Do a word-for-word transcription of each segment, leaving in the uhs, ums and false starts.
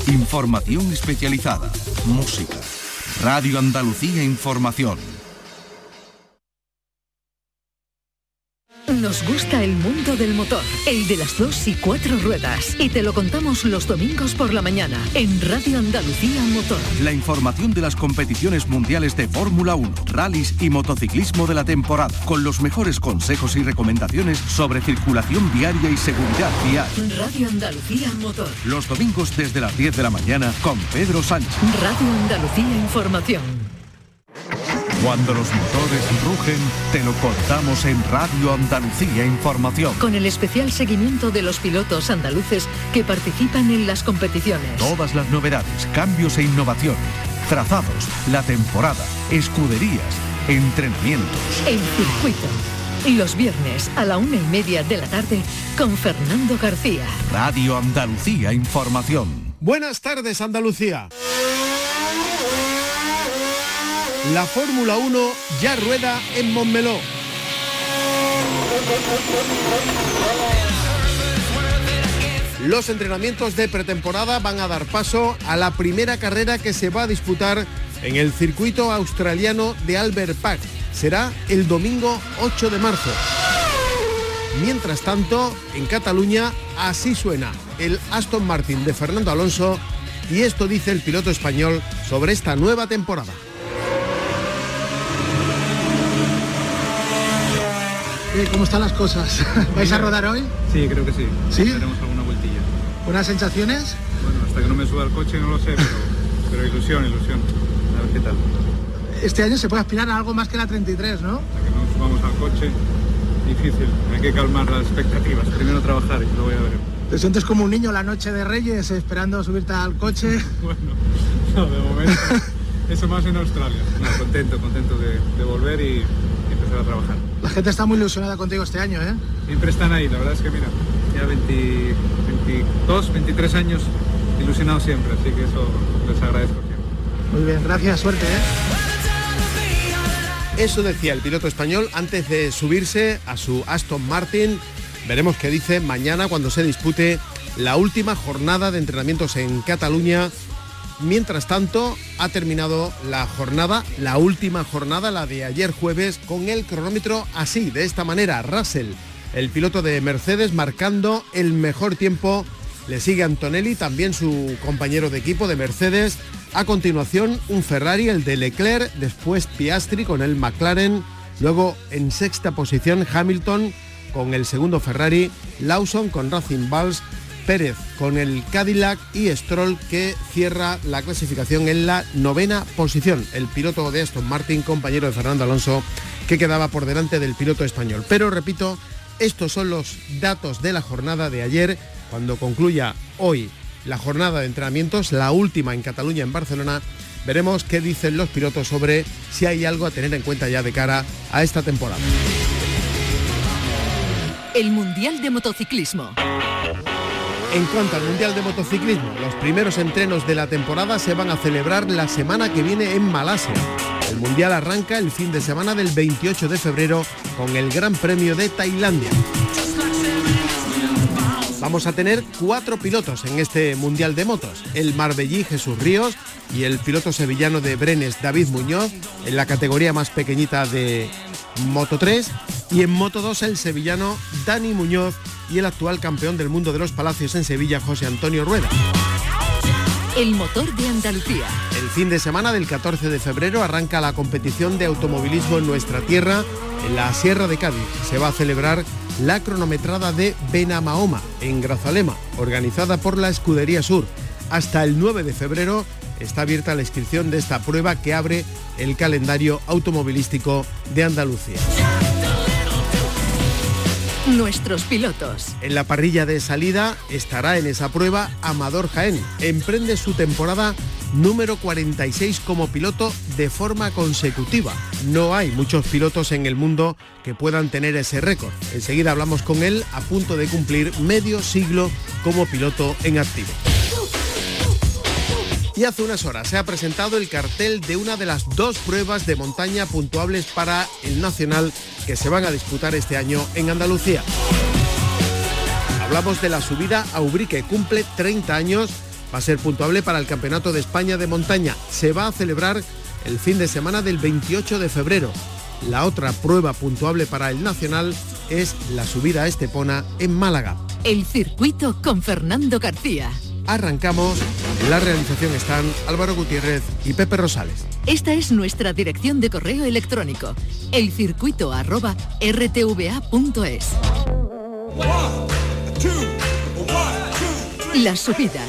Información especializada, música. Radio Andalucía Información. Nos gusta el mundo del motor, el de las dos y cuatro ruedas, y te lo contamos los domingos por la mañana en Radio Andalucía Motor. La información de las competiciones mundiales de Fórmula uno, rallies y motociclismo de la temporada, con los mejores consejos y recomendaciones sobre circulación viaria y seguridad vial. Radio Andalucía Motor. Los domingos desde las diez de la mañana con Pedro Sánchez. Radio Andalucía Información. Cuando los motores rugen, te lo contamos en Radio Andalucía Información. Con el especial seguimiento de los pilotos andaluces que participan en las competiciones. Todas las novedades, cambios e innovaciones, trazados, la temporada, escuderías, entrenamientos. El circuito. Y los viernes a la una y media de la tarde con Fernando García. Radio Andalucía Información. Buenas tardes, Andalucía. La Fórmula uno ya rueda en Montmeló. Los entrenamientos de pretemporada van a dar paso a la primera carrera que se va a disputar en el circuito australiano de Albert Park. Será el domingo ocho de marzo. Mientras tanto, en Cataluña así suena el Aston Martin de Fernando Alonso y esto dice el piloto español sobre esta nueva temporada. ¿Cómo están las cosas? ¿Vais a rodar hoy? Sí, creo que sí. ¿Sí? Haremos alguna vueltilla. ¿Buenas sensaciones? Bueno, hasta que no me suba al coche no lo sé, pero, pero ilusión, ilusión. A ver qué tal. Este año se puede aspirar a algo más que la treinta y tres, ¿no? Hasta que no subamos al coche, difícil. Hay que calmar las expectativas. Primero trabajar y luego ya veremos. ¿Te sientes como un niño la noche de Reyes esperando subirte al coche? Bueno, no, de momento. Eso más en Australia. No, contento, contento de, de volver y... a trabajar. La gente está muy ilusionada contigo este año, ¿eh? Siempre están ahí, la verdad es que mira, ya veinte, veintidós, veintitrés años ilusionados siempre, así que eso les agradezco siempre. Muy bien, gracias, suerte, ¿eh? Eso decía el piloto español antes de subirse a su Aston Martin. Veremos qué dice mañana cuando se dispute la última jornada de entrenamientos en Cataluña. Mientras tanto, ha terminado la jornada, la última jornada, la de ayer jueves, con el cronómetro así, de esta manera. Russell, el piloto de Mercedes, marcando el mejor tiempo. Le sigue Antonelli, también su compañero de equipo de Mercedes. A continuación, un Ferrari, el de Leclerc, después Piastri con el McLaren. Luego, en sexta posición, Hamilton con el segundo Ferrari. Lawson con Racing Bulls. Pérez con el Cadillac y Stroll, que cierra la clasificación en la novena posición. El piloto de Aston Martin, compañero de Fernando Alonso, que quedaba por delante del piloto español. Pero repito, estos son los datos de la jornada de ayer. Cuando concluya hoy la jornada de entrenamientos, la última en Cataluña, en Barcelona, veremos qué dicen los pilotos sobre si hay algo a tener en cuenta ya de cara a esta temporada. El Mundial de Motociclismo. En cuanto al Mundial de Motociclismo, los primeros entrenos de la temporada se van a celebrar la semana que viene en Malasia. El Mundial arranca el fin de semana del veintiocho de febrero con el Gran Premio de Tailandia. Vamos a tener cuatro pilotos en este Mundial de Motos. El marbellí Jesús Ríos y el piloto sevillano de Brenes David Muñoz en la categoría más pequeñita de Moto tres. Y en Moto dos el sevillano Dani Muñoz y el actual campeón del mundo de los Palacios en Sevilla, José Antonio Rueda. El motor de Andalucía. El fin de semana del catorce de febrero arranca la competición de automovilismo en nuestra tierra, en la Sierra de Cádiz. Se va a celebrar la cronometrada de Benamahoma, en Grazalema, organizada por la Escudería Sur. Hasta el nueve de febrero está abierta la inscripción de esta prueba que abre el calendario automovilístico de Andalucía. Nuestros pilotos. En la parrilla de salida estará en esa prueba Amador Jaén. Emprende su temporada número cuarenta y seis como piloto de forma consecutiva. No hay muchos pilotos en el mundo que puedan tener ese récord. Enseguida hablamos con él, a punto de cumplir medio siglo como piloto en activo. Y hace unas horas se ha presentado el cartel de una de las dos pruebas de montaña puntuables para el Nacional que se van a disputar este año en Andalucía. Hablamos de la subida a Ubrique, cumple treinta años va a ser puntuable para el Campeonato de España de montaña. Se va a celebrar el fin de semana del veintiocho de febrero. La otra prueba puntuable para el nacional es la subida a Estepona en Málaga. El circuito con Fernando García. Arrancamos. En la realización están Álvaro Gutiérrez y Pepe Rosales. Esta es nuestra dirección de correo electrónico, elcircuito arroba r t v a punto es. Las subidas.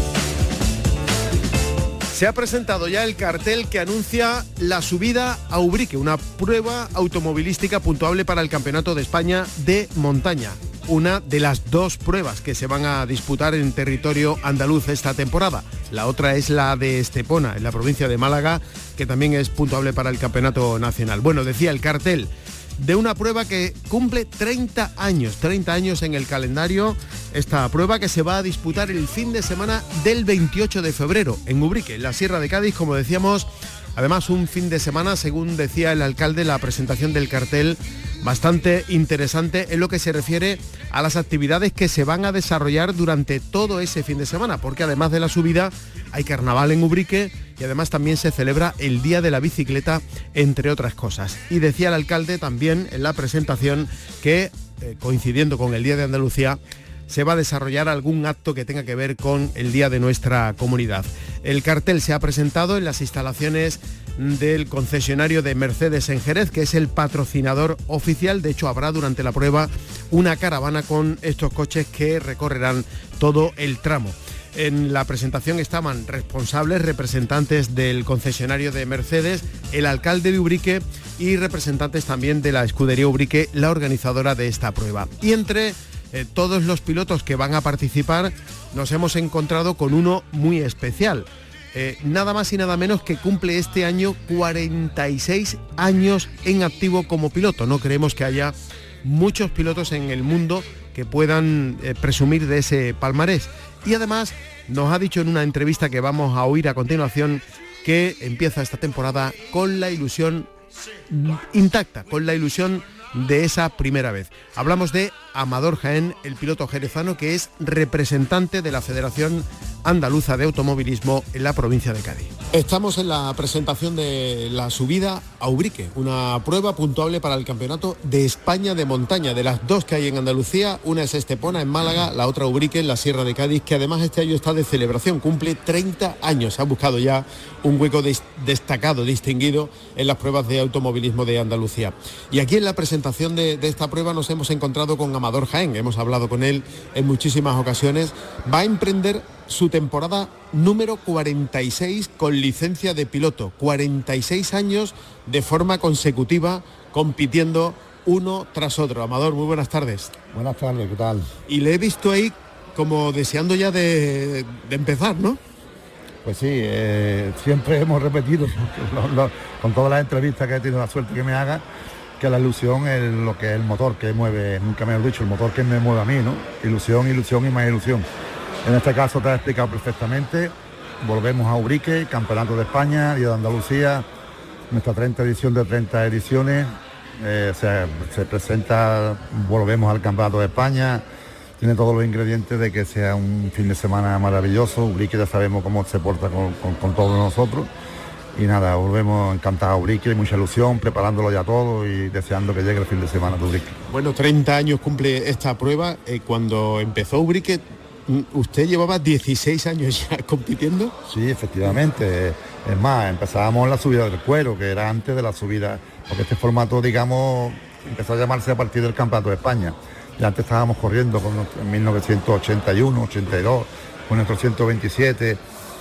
Se ha presentado ya el cartel que anuncia la subida a Ubrique, una prueba automovilística puntuable para el Campeonato de España de montaña. Una de las dos pruebas que se van a disputar en territorio andaluz esta temporada. La otra es la de Estepona, en la provincia de Málaga, que también es puntuable para el campeonato nacional. Bueno, decía el cartel de una prueba que cumple treinta años, treinta años en el calendario, esta prueba que se va a disputar el fin de semana del veintiocho de febrero en Ubrique, en la Sierra de Cádiz, como decíamos. Además, un fin de semana, según decía el alcalde, la presentación del cartel bastante interesante en lo que se refiere a las actividades que se van a desarrollar durante todo ese fin de semana, porque además de la subida hay carnaval en Ubrique y además también se celebra el Día de la Bicicleta, entre otras cosas. Y decía el alcalde también en la presentación que, eh, coincidiendo con el Día de Andalucía, se va a desarrollar algún acto que tenga que ver con el día de nuestra comunidad. El cartel se ha presentado en las instalaciones del concesionario de Mercedes en Jerez, que es el patrocinador oficial. De hecho, habrá durante la prueba una caravana con estos coches que recorrerán todo el tramo. En la presentación estaban responsables, representantes del concesionario de Mercedes, el alcalde de Ubrique y representantes también de la escudería Ubrique, la organizadora de esta prueba. Y entre Eh, todos los pilotos que van a participar nos hemos encontrado con uno muy especial. Eh, nada más y nada menos que cumple este año cuarenta y seis años en activo como piloto. No creemos que haya muchos pilotos en el mundo que puedan eh, presumir de ese palmarés. Y además nos ha dicho en una entrevista que vamos a oír a continuación que empieza esta temporada con la ilusión intacta, con la ilusión de esa primera vez. Hablamos de Amador Jaén, el piloto jerezano que es representante de la Federación Andaluza de Automovilismo en la provincia de Cádiz. Estamos en la presentación de la subida a Ubrique, una prueba puntuable para el Campeonato de España de montaña. De las dos que hay en Andalucía, una es Estepona en Málaga, la otra Ubrique en la Sierra de Cádiz, que además este año está de celebración, cumple treinta años. Ha buscado ya un hueco des- destacado, distinguido en las pruebas de automovilismo de Andalucía. Y aquí en la presentación de, de esta prueba nos hemos encontrado con Amador Jaén, hemos hablado con él en muchísimas ocasiones. Va a emprender su temporada número cuarenta y seis con licencia de piloto, cuarenta y seis años de forma consecutiva compitiendo uno tras otro. Amador, muy buenas tardes. Buenas tardes, ¿qué tal? Y le he visto ahí como deseando ya de, de empezar, ¿no? Pues sí, eh, siempre hemos repetido lo, lo, con todas las entrevistas que he tenido la suerte que me haga, que la ilusión es lo que es el motor que mueve, nunca me lo he dicho, el motor que me mueve a mí, ¿no? Ilusión, ilusión y más ilusión. En este caso te has explicado perfectamente. Volvemos a Ubrique, Campeonato de España, Día de Andalucía, nuestra treinta edición de treinta ediciones. Eh, se, se presenta, volvemos al Campeonato de España. Tiene todos los ingredientes de que sea un fin de semana maravilloso. Ubrique ya sabemos cómo se porta con, con, con todos nosotros. Y nada, volvemos encantados a Ubrique, mucha ilusión, preparándolo ya todo y deseando que llegue el fin de semana de Ubrique. Bueno, treinta años cumple esta prueba. Eh, cuando empezó Ubrique, ¿usted llevaba dieciséis años ya compitiendo? Sí, efectivamente. Es más, empezábamos la subida del cuero, que era antes de la subida, porque este formato, digamos, empezó a llamarse a partir del Campeonato de España. Ya antes estábamos corriendo con, en mil novecientos ochenta y uno, ochenta y dos, con nuestro ciento veintisiete,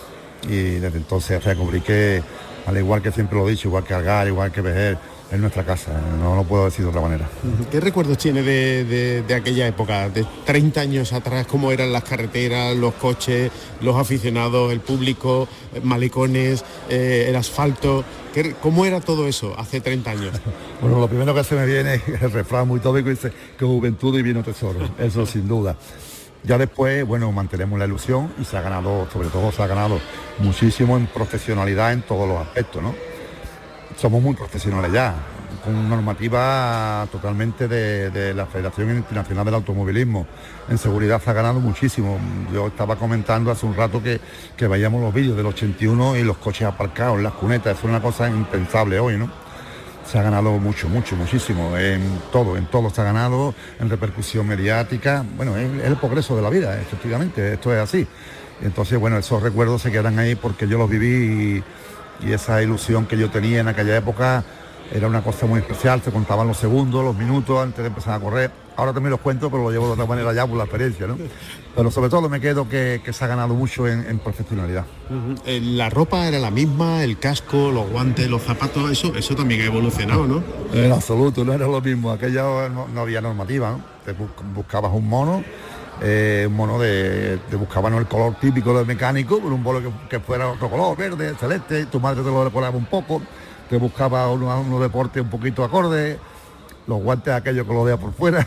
y desde entonces descubrí que, al igual que siempre lo he dicho, igual que Algar, igual que Vejer, es nuestra casa, no lo puedo decir de otra manera. ¿Qué recuerdos tiene de, de, de aquella época, de treinta años atrás, cómo eran las carreteras, los coches, los aficionados, el público, malecones, eh, el asfalto? ¿Qué, ¿Cómo era todo eso hace treinta años? Bueno, lo primero que se me viene es el refrán muy tópico, dice que juventud y vino tesoro, eso sin duda. Ya después, bueno, mantenemos la ilusión y se ha ganado, sobre todo se ha ganado muchísimo en profesionalidad en todos los aspectos, ¿no? Somos muy profesionales ya, con normativa totalmente de, de la Federación Internacional del Automovilismo. En seguridad se ha ganado muchísimo. Yo estaba comentando hace un rato que, que veíamos los vídeos del ochenta y uno y los coches aparcados en las cunetas. Es una cosa impensable hoy, ¿no? Se ha ganado mucho, mucho, muchísimo. En todo, en todo se ha ganado, en repercusión mediática. Bueno, es, es el progreso de la vida, efectivamente, esto es así. Entonces, bueno, esos recuerdos se quedan ahí porque yo los viví y, y esa ilusión que yo tenía en aquella época era una cosa muy especial. Se contaban los segundos, los minutos antes de empezar a correr. Ahora también los cuento, pero lo llevo de otra manera ya por la experiencia, ¿no? Pero sobre todo me quedo que, que se ha ganado mucho en, en profesionalidad. Uh-huh. La ropa era la misma, el casco, los guantes, los zapatos, eso eso también ha evolucionado, ¿no? En absoluto, no era lo mismo. Aquella no, no había normativa, ¿no? Te buscabas un mono, eh, un mono de... te buscaban el color típico del mecánico, pero un mono que, que fuera otro color, verde, celeste, tu madre te lo decoraba un poco, te buscaba unos uno deportes un poquito acorde, los guantes aquellos que lo veía por fuera.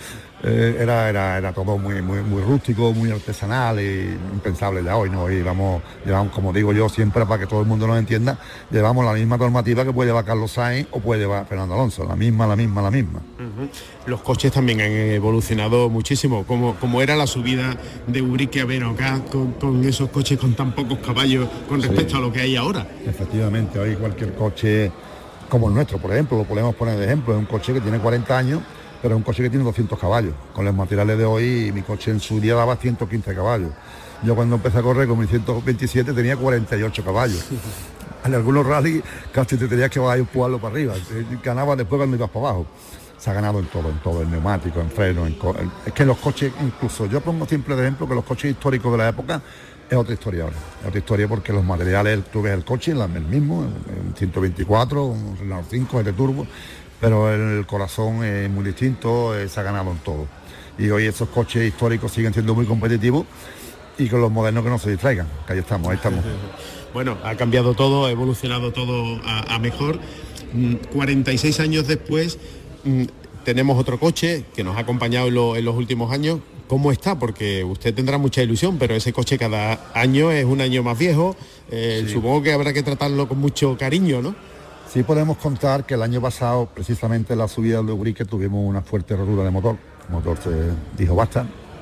eh, era, era, era todo muy, muy, muy rústico, muy artesanal y impensable ya hoy, ¿no? Hoy vamos, llevamos, como digo yo siempre, para que todo el mundo nos entienda, llevamos la misma normativa que puede llevar Carlos Sainz o puede llevar Fernando Alonso, la misma, la misma, la misma. Uh-huh. Los coches también han evolucionado muchísimo, como, como era la subida de Ubrique a Berocá con, con esos coches con tan pocos caballos con respecto sí. a lo que hay ahora. Efectivamente, hoy cualquier coche como el nuestro, por ejemplo, lo podemos poner de ejemplo, es un coche que tiene cuarenta años, pero es un coche que tiene doscientos caballos. Con los materiales de hoy, mi coche en su día daba ciento quince caballos. Yo cuando empecé a correr con mi ciento veintisiete tenía cuarenta y ocho caballos. En algunos rallies casi te tenías que bajar y empujarlo para arriba. Ganaba después cuando ibas para abajo. Se ha ganado en todo, en todo, en neumático, en freno, en co- es que los coches, incluso yo pongo siempre de ejemplo que los coches históricos de la época es otra historia ahora, es otra historia porque los materiales, tú ves el coche, el mismo, un ciento veinticuatro, un Renault cinco, el de turbo, pero el corazón es muy distinto, eh, se ha ganado en todo. Y hoy esos coches históricos siguen siendo muy competitivos y con los modernos que no se distraigan, que ahí estamos, ahí estamos. Bueno, ha cambiado todo, ha evolucionado todo a, a mejor. cuarenta y seis años después tenemos otro coche que nos ha acompañado en, lo, en los últimos años. ¿Cómo está? Porque usted tendrá mucha ilusión, pero ese coche cada año es un año más viejo. Eh, sí. Supongo que habrá que tratarlo con mucho cariño, ¿no? Sí, podemos contar que el año pasado, precisamente en la subida de Ubrique, tuvimos una fuerte rotura de motor. El motor se dijo basta.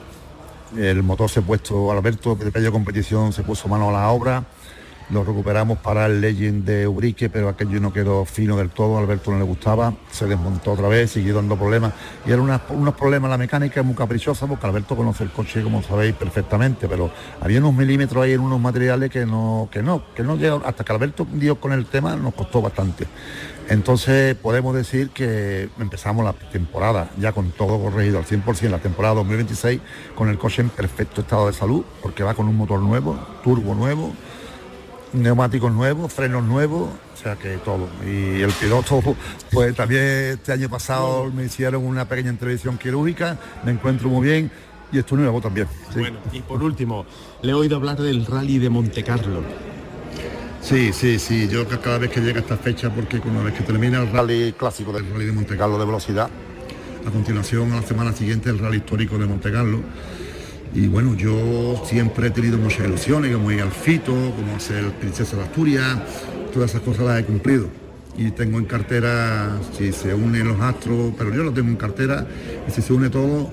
El motor se ha puesto, Alberto de Pello Competición se puso mano a la obra. Lo recuperamos para el Legend de Ubrique, pero aquello no quedó fino del todo, a Alberto no le gustaba, se desmontó otra vez, siguió dando problemas, y eran unas, unos problemas, la mecánica es muy caprichosa, porque Alberto conoce el coche, como sabéis, perfectamente, pero había unos milímetros ahí en unos materiales que no, que no, que no llegaron, hasta que Alberto dio con el tema, nos costó bastante. Entonces podemos decir que empezamos la temporada ya con todo corregido al cien por ciento, la temporada dos mil veintiséis, con el coche en perfecto estado de salud, porque va con un motor nuevo, turbo nuevo, neumáticos nuevos, frenos nuevos, o sea que todo. Y el piloto, pues también este año pasado me hicieron una pequeña intervención quirúrgica, me encuentro muy bien y esto nuevo también. Sí. Bueno, y por último, le he oído hablar del Rally de Montecarlo. Sí, sí, sí, yo cada vez que llega esta fecha, porque una vez que termina el rally clásico del Rally de Montecarlo de velocidad, a continuación, a la semana siguiente, el Rally histórico de Montecarlo. Y bueno, yo siempre he tenido muchas ilusiones, como ir al Fito, como ser Princesa de Asturias, todas esas cosas las he cumplido. Y tengo en cartera, si se unen los astros, pero yo lo tengo en cartera, y si se une todo,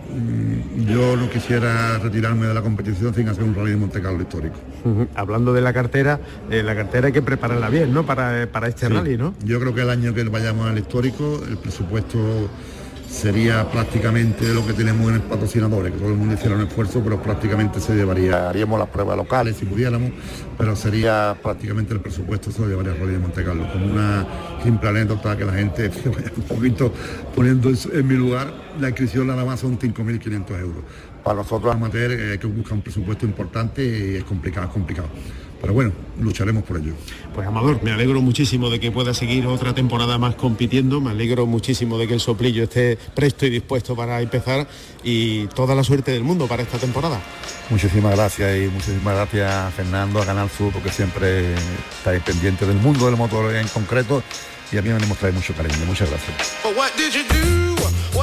yo no quisiera retirarme de la competición sin hacer un Rally de Montecarlo histórico. Uh-huh. Hablando de la cartera, eh, la cartera hay que prepararla bien, ¿no? Para, para este sí. rally, ¿no? Yo creo que el año que vayamos al histórico, el presupuesto sería prácticamente lo que tenemos en el patrocinadores, que todo el mundo hiciera un esfuerzo, pero prácticamente se llevaría, haríamos las pruebas locales si pudiéramos, pero sería prácticamente el presupuesto, se lo llevaría a Rally de Montecarlo, como una simple anécdota que la gente vaya un poquito poniendo en mi lugar. La inscripción nada más son cinco mil quinientos euros. Para nosotros amateurs hay que buscar un presupuesto importante y es complicado, es complicado. Pero bueno, lucharemos por ello. Pues Amador, me alegro muchísimo de que pueda seguir otra temporada más compitiendo, me alegro muchísimo de que el soplillo esté presto y dispuesto para empezar y toda la suerte del mundo para esta temporada. Muchísimas gracias y muchísimas gracias Fernando, a Canal Sur, porque siempre estáis pendiente del mundo del motor en concreto y a mí me demostráis mucho cariño. Muchas gracias.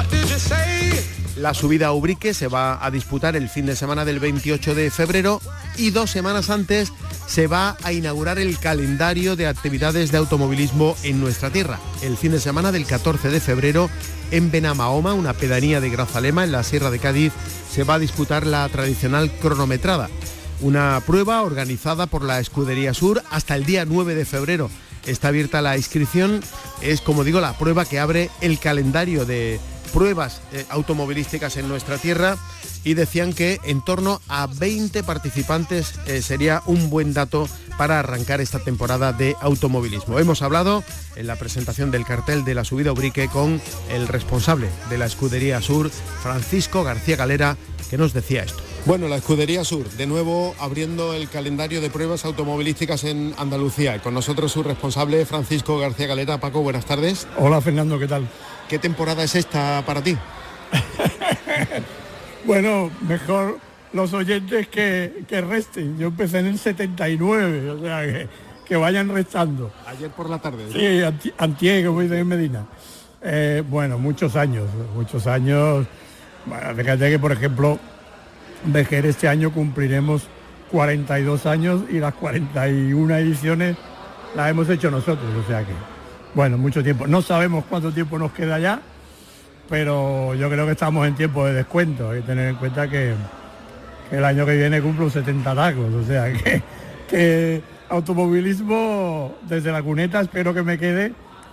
La subida a Ubrique se va a disputar el fin de semana del veintiocho de febrero y dos semanas antes se va a inaugurar el calendario de actividades de automovilismo en nuestra tierra. El fin de semana del catorce de febrero en Benamahoma, una pedanía de Grazalema, en la Sierra de Cádiz, se va a disputar la tradicional cronometrada. Una prueba organizada por la Escudería Sur hasta el día nueve de febrero. Está abierta la inscripción, es como digo la prueba que abre el calendario de pruebas eh, automovilísticas en nuestra tierra, y decían que en torno a veinte participantes eh, sería un buen dato para arrancar esta temporada de automovilismo. Hemos hablado en la presentación del cartel de la subida a Ubrique con el responsable de la Escudería Sur, Francisco García Galera, que nos decía esto. Bueno, la Escudería Sur, de nuevo abriendo el calendario de pruebas automovilísticas en Andalucía. Y con nosotros su responsable, Francisco García Galera. Paco, buenas tardes. Hola, Fernando, ¿qué tal? ¿Qué temporada es esta para ti? Bueno, mejor los oyentes que, que resten. Yo empecé en el setenta y nueve, o sea, que, que vayan restando. Ayer por la tarde, ¿no? Sí, anti, antier, que voy de Medina. Eh, bueno, muchos años, muchos años. Bueno, fíjate que, por ejemplo, Vejer este año cumpliremos cuarenta y dos años y las cuarenta y una ediciones las hemos hecho nosotros, o sea que, bueno, mucho tiempo. No sabemos cuánto tiempo nos queda ya, pero yo creo que estamos en tiempo de descuento. Hay que tener en cuenta que, que el año que viene cumplo setenta tacos, o sea que, que automovilismo desde la cuneta espero que me quede,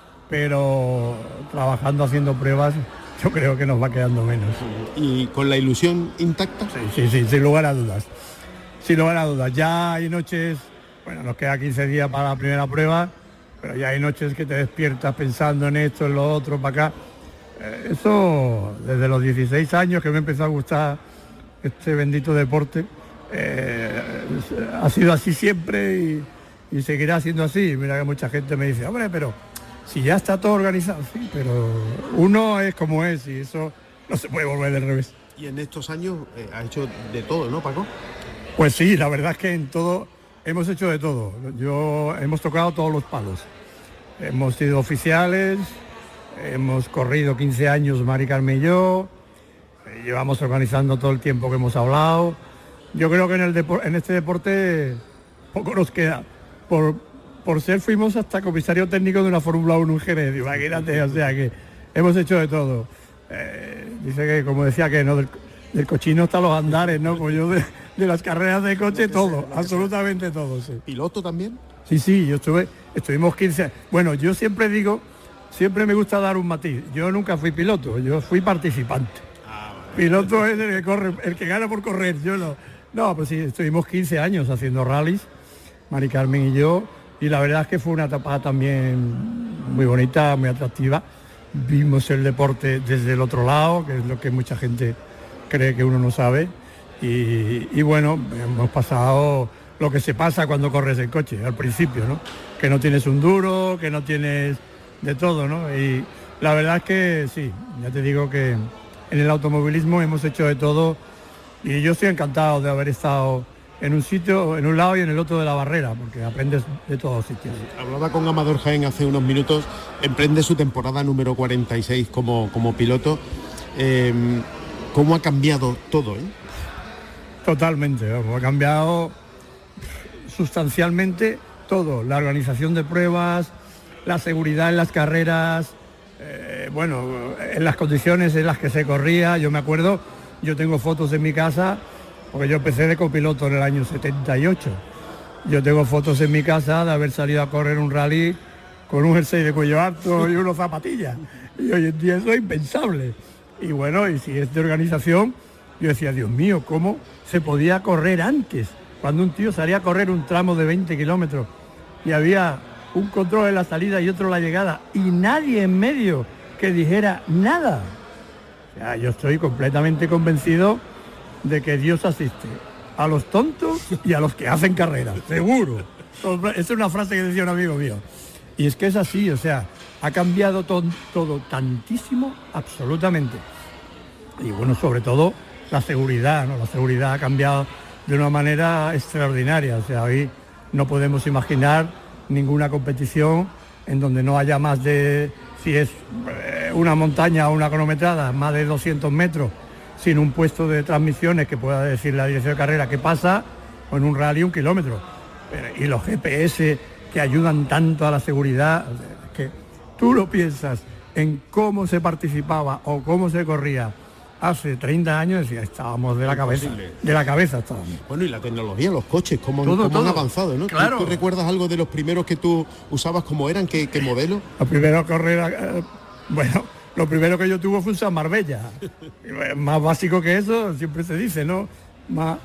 pero trabajando, haciendo pruebas, yo creo que nos va quedando menos. ¿Y con la ilusión intacta? Sí, sí, sí, sin lugar a dudas. Sin lugar a dudas. Ya hay noches, bueno, nos queda quince días para la primera prueba, pero ya hay noches que te despiertas pensando en esto, en lo otro, para acá. Eh, eso, desde los dieciséis años que me empezó a gustar este bendito deporte, eh, ha sido así siempre y, y seguirá siendo así. Mira que mucha gente me dice, hombre, pero si ya está todo organizado, sí, pero uno es como es y eso no se puede volver del revés. Y en estos años eh, ha hecho de todo, ¿no, Paco? Pues sí, la verdad es que en todo hemos hecho de todo. Yo hemos tocado todos los palos. Hemos sido oficiales, hemos corrido quince años Mari Carmen y yo, llevamos organizando todo el tiempo que hemos hablado. Yo creo que en, el depor- en este deporte poco nos queda. Por Por ser fuimos hasta comisario técnico de una Fórmula uno en Jerez, imagínate, o sea que hemos hecho de todo. Eh, dice que, como decía, que no del, del cochino hasta los andares, ¿no? Pues yo de, de las carreras de coche, todo, absolutamente todo, sí. ¿Piloto también? Sí, sí, yo estuve, estuvimos quince años. Bueno, yo siempre digo, siempre me gusta dar un matiz. Yo nunca fui piloto, yo fui participante. Ah, bueno. Piloto es el que corre, el que gana por correr, yo no. No, pues sí, estuvimos quince años haciendo rallies, Mari Carmen y yo. Y la verdad es que fue una etapa también muy bonita, muy atractiva. Vimos el deporte desde el otro lado, que es lo que mucha gente cree que uno no sabe. Y, y bueno, hemos pasado lo que se pasa cuando corres el coche, al principio, ¿no? Que no tienes un duro, que no tienes de todo, ¿no? Y la verdad es que sí, ya te digo que en el automovilismo hemos hecho de todo. Y yo estoy encantado de haber estado en un sitio, en un lado y en el otro de la barrera, porque aprendes de todos sitios. Hablaba con Amador Jaén hace unos minutos, emprende su temporada número cuarenta y seis como, como piloto. Eh, ¿Cómo ha cambiado todo, eh? Totalmente, ha cambiado sustancialmente todo, la organización de pruebas, la seguridad en las carreras, eh, bueno, en las condiciones en las que se corría. Yo me acuerdo, yo tengo fotos en mi casa, porque yo empecé de copiloto en el año setenta y ocho. Yo tengo fotos en mi casa de haber salido a correr un rally con un jersey de cuello alto y unos zapatillas. Y hoy en día eso es impensable. Y bueno, y si es de organización, yo decía, Dios mío, ¿cómo se podía correr antes? Cuando un tío salía a correr un tramo de veinte kilómetros y había un control en la salida y otro en la llegada y nadie en medio que dijera nada. O sea, yo estoy completamente convencido de que Dios asiste a los tontos y a los que hacen carreras, seguro. Esa es una frase que decía un amigo mío. Y es que es así, o sea, ha cambiado to- todo tantísimo, absolutamente. Y bueno, sobre todo la seguridad, ¿no? La seguridad ha cambiado de una manera extraordinaria. O sea, hoy no podemos imaginar ninguna competición en donde no haya más de, si es una montaña o una cronometrada, más de doscientos metros, sin un puesto de transmisiones que pueda decir la dirección de carrera qué pasa o en un rally un kilómetro. Pero, y los G P S que ayudan tanto a la seguridad, que tú lo piensas en cómo se participaba o cómo se corría hace treinta años, decía, estábamos de la cabeza, de la cabeza estábamos. Bueno, y la tecnología, los coches, cómo, todo, cómo todo. han avanzado, ¿no? Claro. ¿Tú, ¿Tú recuerdas algo de los primeros que tú usabas, cómo eran, qué, qué modelo? Los primeros correr, eh, bueno, lo primero que yo tuve fue un San Marbella. Más básico que eso, siempre se dice, ¿no? Más,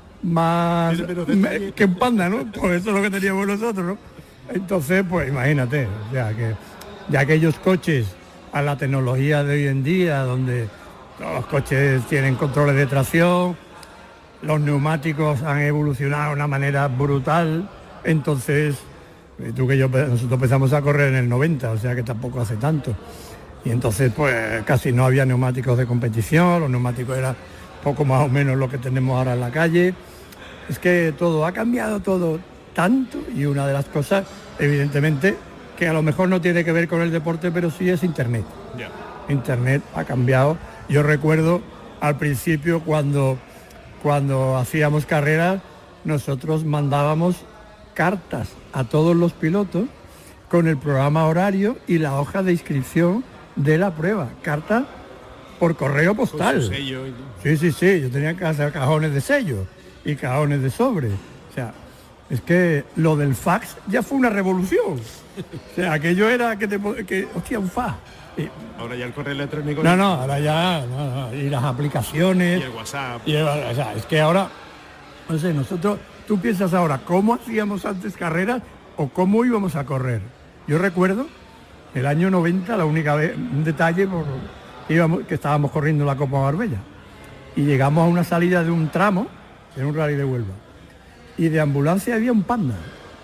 más me, que un Panda, ¿no? Pues eso es lo que teníamos nosotros, ¿no? Entonces, pues imagínate, o sea, que de aquellos coches a la tecnología de hoy en día, donde todos los coches tienen controles de tracción, los neumáticos han evolucionado de una manera brutal, entonces, tú que yo, nosotros empezamos a correr en el noventa, o sea que tampoco hace tanto, y entonces pues casi no había neumáticos de competición, los neumáticos eran poco más o menos lo que tenemos ahora en la calle. Es que todo ha cambiado, todo tanto, y una de las cosas, evidentemente, que a lo mejor no tiene que ver con el deporte, pero sí es Internet. Yeah. Internet ha cambiado. Yo recuerdo al principio cuando, cuando hacíamos carreras, nosotros mandábamos cartas a todos los pilotos con el programa horario y la hoja de inscripción de la prueba. Cartas por correo postal. Con su sello. Sí, sí, sí. Yo tenía que hacer cajones de sello y cajones de sobre. O sea, es que lo del fax ya fue una revolución. O sea, aquello era que te... Que, hostia, un fax. Y, ahora ya el correo electrónico... No, no, ahora ya... No, no, y las aplicaciones... Y el WhatsApp. Y el, o sea, es que ahora... No sé, nosotros... Tú piensas ahora, ¿cómo hacíamos antes carreras o cómo íbamos a correr? Yo recuerdo, el año noventa, la única vez... Un detalle, por, que, íbamos, que estábamos corriendo la Copa Marbella. Y llegamos a una salida de un tramo, en un rally de Huelva. Y de ambulancia había un Panda.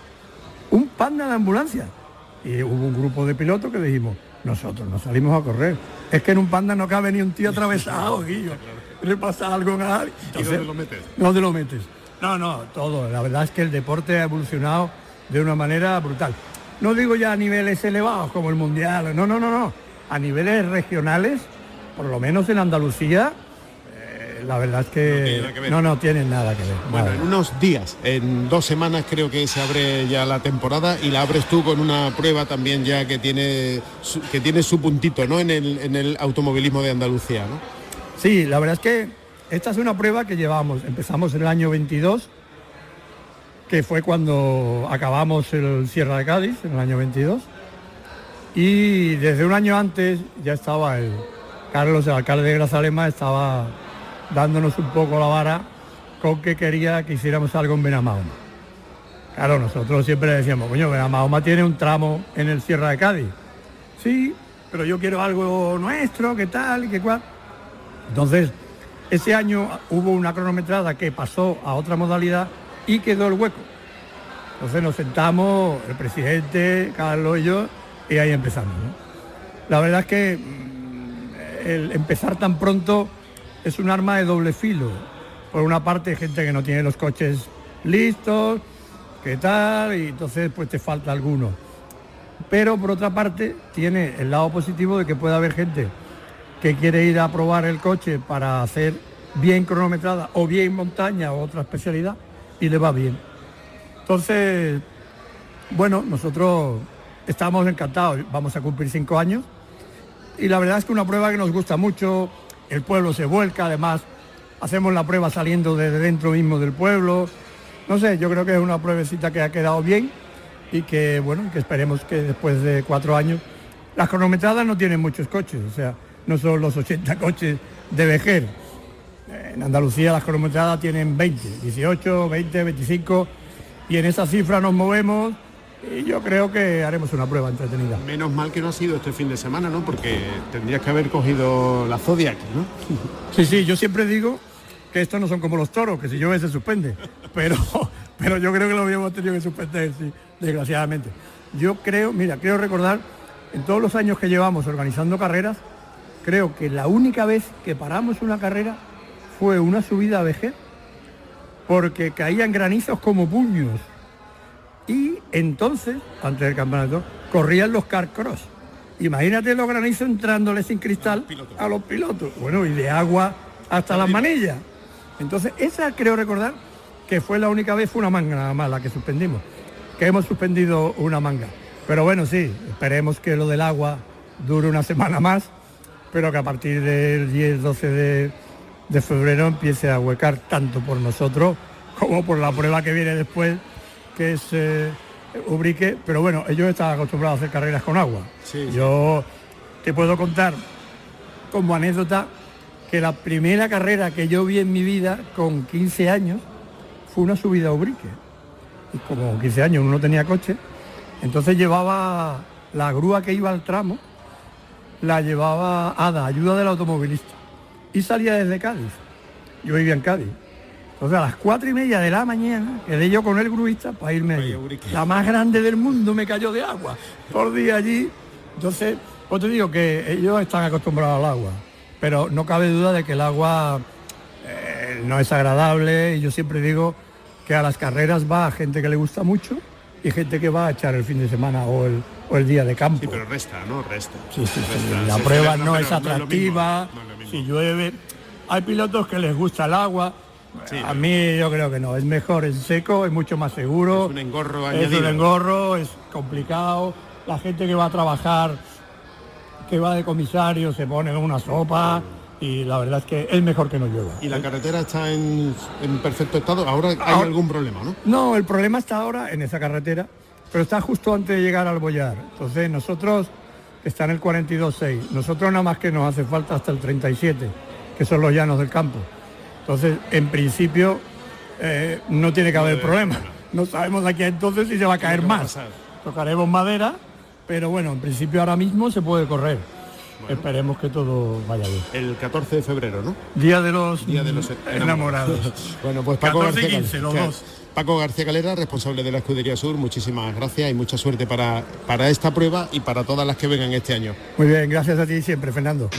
Un Panda de ambulancia. Y hubo un grupo de pilotos que dijimos, nosotros nos salimos a correr. Es que en un Panda no cabe ni un tío atravesado, Guillo. Le pasa algo a alguien. ¿Y dónde lo metes? ¿Dónde lo metes? No, no, todo. La verdad es que el deporte ha evolucionado de una manera brutal. No digo ya a niveles elevados como el Mundial. No, no, no, no. A niveles regionales, por lo menos en Andalucía, la verdad es que no, que no, no tienen nada que ver. Bueno, nada. En unos días, en dos semanas creo que se abre ya la temporada y la abres tú con una prueba también ya que tiene su, que tiene su puntito, ¿no? En el, en el automovilismo de Andalucía, ¿no? Sí, la verdad es que esta es una prueba que llevamos, empezamos en el año veintidós, que fue cuando acabamos el Sierra de Cádiz, en el año veintidós, y desde un año antes ya estaba el Carlos, el alcalde de Grazalema, estaba dándonos un poco la vara con que quería que hiciéramos algo en Benamahoma. Claro, nosotros siempre decíamos, coño, Benamahoma tiene un tramo en el Sierra de Cádiz. Sí, pero yo quiero algo nuestro, qué tal y qué cual. Entonces, ese año hubo una cronometrada que pasó a otra modalidad y quedó el hueco. Entonces nos sentamos, el presidente, Carlos y yo, y ahí empezamos, ¿no? La verdad es que el empezar tan pronto es un arma de doble filo. Por una parte, gente que no tiene los coches listos, qué tal, y entonces pues te falta alguno. Pero por otra parte, tiene el lado positivo de que puede haber gente que quiere ir a probar el coche para hacer bien cronometrada o bien montaña o otra especialidad y le va bien. Entonces, bueno, nosotros estamos encantados, vamos a cumplir cinco años y la verdad es que una prueba que nos gusta mucho. El pueblo se vuelca, además hacemos la prueba saliendo desde dentro mismo del pueblo. No sé, yo creo que es una pruebecita que ha quedado bien y que, bueno, que esperemos que después de cuatro años... Las cronometradas no tienen muchos coches, o sea, no son los ochenta coches de Vejer. En Andalucía las cronometradas tienen veinte, dieciocho, veinte, veinticinco y en esa cifra nos movemos. Y yo creo que haremos una prueba entretenida. Menos mal que no ha sido este fin de semana, ¿no? Porque tendrías que haber cogido la Zodiac, ¿no? Sí, sí, yo siempre digo que estos no son como los toros, que si llueve se suspende. Pero, pero yo creo que lo habíamos tenido que suspender, sí, desgraciadamente. Yo creo, mira, creo recordar, en todos los años que llevamos organizando carreras, creo que la única vez que paramos una carrera fue una subida a Vejer, porque caían granizos como puños. Y entonces, antes del campeonato, corrían los car cross. Imagínate los granizos entrándole sin cristal a los pilotos. Bueno, y de agua hasta las manillas. Entonces, esa creo recordar que fue la única vez, fue una manga nada más la que suspendimos, que hemos suspendido una manga. Pero bueno, sí, esperemos que lo del agua dure una semana más, pero que a partir del diez doce de, de febrero empiece a huecar tanto por nosotros como por la prueba que viene después, que es eh, Ubrique. Pero bueno, ellos están acostumbrados a hacer carreras con agua. Sí, sí. Yo te puedo contar como anécdota que la primera carrera que yo vi en mi vida con quince años fue una subida a Ubrique. Y como quince años uno no tenía coche, entonces llevaba la grúa que iba al tramo, la llevaba Ada, ayuda del automovilista, y salía desde Cádiz. Yo vivía en Cádiz. Entonces a las cuatro y media de la mañana quedé yo con el gruista para irme allí. La más grande del mundo me cayó de agua por día allí. Entonces, pues te digo que ellos están acostumbrados al agua, pero no cabe duda de que el agua eh, no es agradable, y yo siempre digo que a las carreras va gente que le gusta mucho y gente que va a echar el fin de semana o el, o el día de campo. Sí, pero resta, ¿no? Resta. Sí, sí, resta. sí. La sí, prueba sí, no, no es atractiva, no es no es si llueve. Hay pilotos que les gusta el agua. Sí, a mí yo creo que no, es mejor en seco, es mucho más seguro. Es un engorro añadido. Es un engorro, es complicado. La gente que va a trabajar, que va de comisario, se pone en una sopa. Y la verdad es que es mejor que no llueva. ¿Y la carretera está en, en perfecto estado? ¿Ahora hay ahora, algún problema, no? No, el problema está ahora en esa carretera, pero está justo antes de llegar al Bollar. Entonces nosotros, está en el cuarenta y dos seis, nosotros nada más que nos hace falta hasta el treinta y siete, que son los llanos del campo. Entonces, en principio, eh, no tiene que haber problema. No sabemos de aquí a entonces si se va a caer más. Tocaremos madera, pero bueno, en principio ahora mismo se puede correr. Bueno. Esperemos que todo vaya bien. El catorce de febrero, ¿no? Día de los, Día de los enamorados. Bueno, pues Paco catorce García y quince, los dos. Paco García Calera, responsable de la Escudería Sur, muchísimas gracias y mucha suerte para, para esta prueba y para todas las que vengan este año. Muy bien, gracias a ti siempre, Fernando.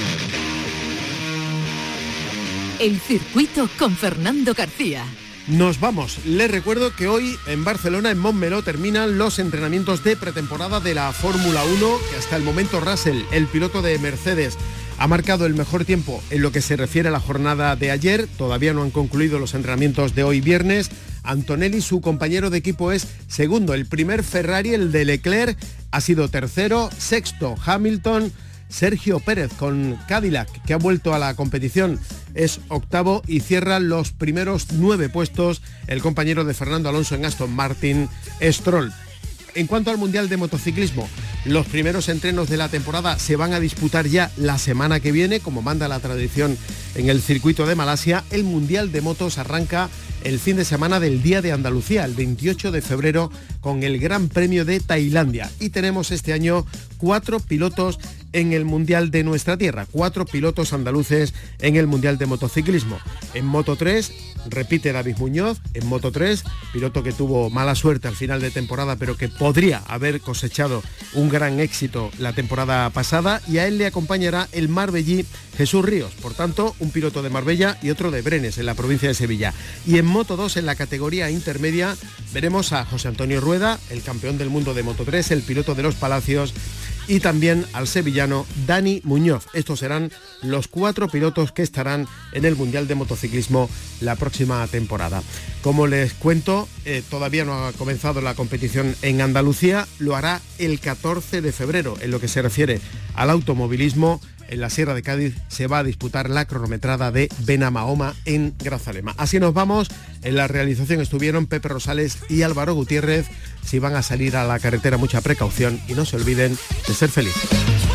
El circuito con Fernando García. Nos vamos. Les recuerdo que hoy en Barcelona, en Montmeló, terminan los entrenamientos de pretemporada de la Fórmula uno, que hasta el momento Russell, el piloto de Mercedes, ha marcado el mejor tiempo en lo que se refiere a la jornada de ayer. Todavía no han concluido los entrenamientos de hoy viernes. Antonelli, su compañero de equipo, es segundo. El primer Ferrari, el de Leclerc, ha sido tercero. Sexto, Hamilton. Sergio Pérez con Cadillac, que ha vuelto a la competición, es octavo, y cierra los primeros nueve puestos el compañero de Fernando Alonso en Aston Martin, Stroll. En cuanto al Mundial de Motociclismo, los primeros entrenos de la temporada se van a disputar ya la semana que viene, como manda la tradición en el circuito de Malasia. El Mundial de Motos arranca el fin de semana del Día de Andalucía, el veintiocho de febrero, con el Gran Premio de Tailandia. Y tenemos este año cuatro pilotos en el Mundial de nuestra tierra, cuatro pilotos andaluces en el Mundial de Motociclismo. En Moto tres, repite David Muñoz, en Moto tres, piloto que tuvo mala suerte al final de temporada, pero que podría haber cosechado un gran éxito la temporada pasada, y a él le acompañará el marbellí Jesús Ríos, por tanto, un piloto de Marbella y otro de Brenes, en la provincia de Sevilla. Y en Moto dos, en la categoría intermedia, veremos a José Antonio Rueda, el campeón del mundo de Moto tres, el piloto de los Palacios, y también al sevillano Dani Muñoz. Estos serán los cuatro pilotos que estarán en el Mundial de Motociclismo la próxima temporada. Como les cuento, eh, todavía no ha comenzado la competición en Andalucía, lo hará el catorce de febrero. En lo que se refiere al automovilismo, en la Sierra de Cádiz se va a disputar la cronometrada de Benamahoma en Grazalema. Así nos vamos. En la realización estuvieron Pepe Rosales y Álvaro Gutiérrez. Si van a salir a la carretera, mucha precaución y no se olviden de ser felices.